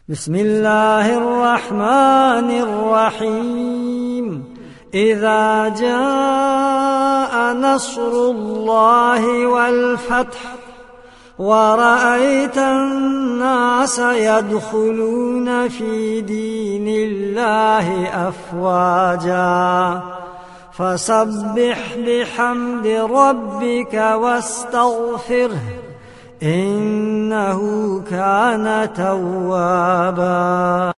بسم الله الرحمن الرحيم إذا جاء نصر الله والفتح ورأيت الناس يدخلون في دين الله أفواجا فسبح بحمد ربك واستغفره إنه كان توابا.